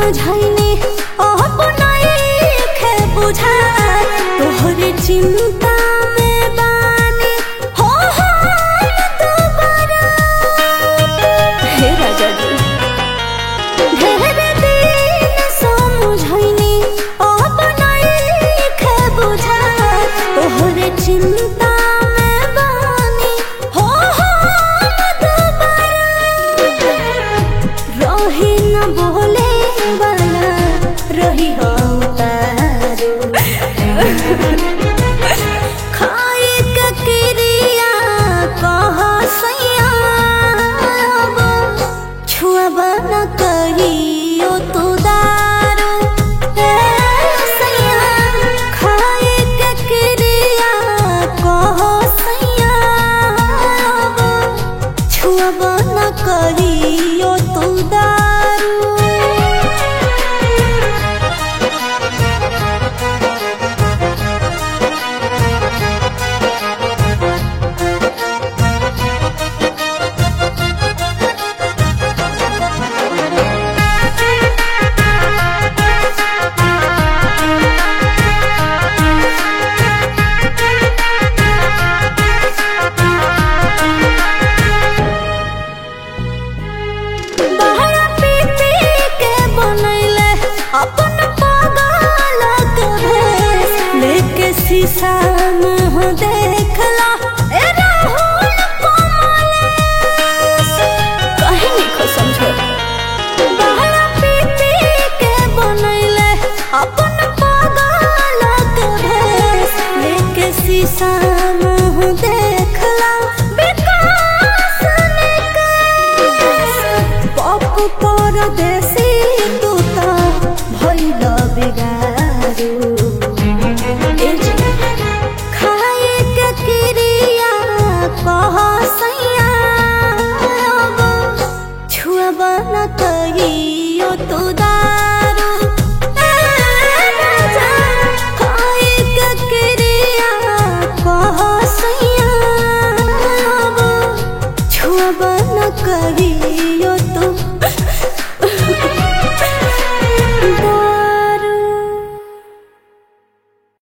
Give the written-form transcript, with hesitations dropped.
समझाइने अपनाए खे बुझा तोहरे चिंता में बानी हो दोबारा हे राजा जी ढेर दिन समझाइने अपनाए खे बुझा तोहरे चिंता बोले वाला रही हो तारो खाए का क्रिया कह सैया छुआ बना कहियो तू दारो सैया खाए का क्रिया कह सैया छुआ बना कहियो तू दारो अपन पागल के भेष लेके शीशा मुँह देखला ए राहुल कमलेश कहीं नहीं समझो बहरा पी के बनैले अपन पागल के भेष लेके शीशा मुँह देखला विकास निकेश पप्पू परदेसी